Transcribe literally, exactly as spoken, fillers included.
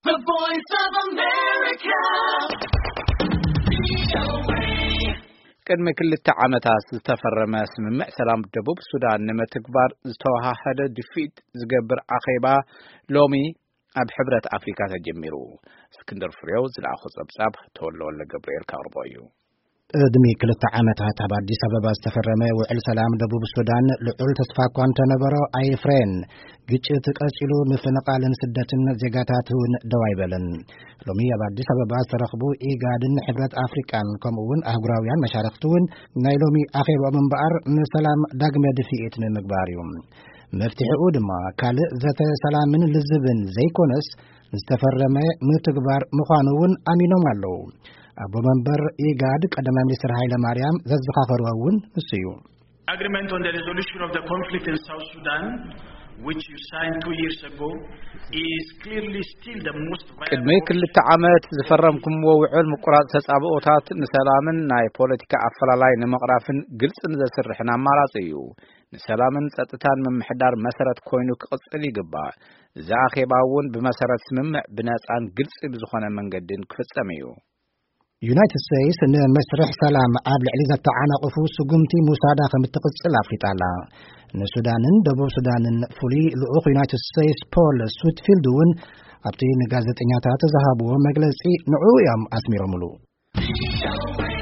The Voice of America. ቅድመ ክልተ ዓመታት ዝተፈረመ ስምምዕ ሰላም ደቡብ ሱዳን ንመትግባር ዝተዋሃደ ድፊት ዝገብር አኼባ ሎሚ ኣብ ሕብረት አፍሪካ ተጀሚሩ እስክንድር ፍሬው ዝለኣኹ ጸብጻብ ተወልወለ ገብርኤል ካርቦዩ እድሜ ክልተ ዓመታት ኣብ አዲስ አበባ ዝተፈረመ ውዕል ሰላም ደቡብ ሱዳን ልዑል ተስፋ እኳ እንተነበሮ ኣይፍሬን ግጭት ቀፂሉ ምፍንቃልን ስደትን ዜጋታትን ደው ኣይበለን ሎሚ ኣብ አዲስ አበባ ዝተረኽቡ ኢጋድን ሕብረት አፍሪካን ከምኡውን አህጉራውያን መሻርክትን ናይ ሎሚ አኼባኦም እምበኣር ንሰላም ዳግመ ድፊት ንምግባር እዩ መፍትሒኡ ድማ ካልእ ዘተ ሰላምን ልዝብን ዘይኮነስ ዝተፈረመ ምትግባር ምዃኑውን ኣሚኖም ኣለዉ አቦ መንበር ኢጋድ ቀደም ሚኒስትር ኃይለ ማርያም ዘዝኻኸሩውን እሱዩ Agreement on the resolution of the conflict in South Sudan which you signed two years ago is clearly still the most viable ቅድመ ክልተ ዓመት ዝፈረምኩምዎ ውዕል ምቁራጽ ተጻብኦታት ንሰላምን ናይ ፖለቲካ አፈላላይ ንምቕራፍን ግልጽን ዘስርሕና አማራጽ እዩ ንሰላምን ጸጥታን መምሕዳር መሰረት ኮይኑ ክቅጽል ይግባእ ዛኼባውን ብመሰረት ስምምዕ ብነጻን ግልጽ ብዝኾነ መንገድን ክፍጸም እዩ ዩናይትድ ስቴትስ ንመስርሕ ሰላም ኣብ ልዕሊ ዘተዓናቕፉ ስጉምቲ ሙሳዳ ከም እትቕጽል ኣፍሪጣላ ንሱዳንን ደቡብ ሱዳንን ፍሉይ ልኡኽ ዩናይትድ ስቴትስ ፖል ስዊትፊልድ እውን ኣብቲ ንጋዜጠኛታት ዝሃብዎ መግለጺ ንዑ እዮም ኣስሚሮምሉ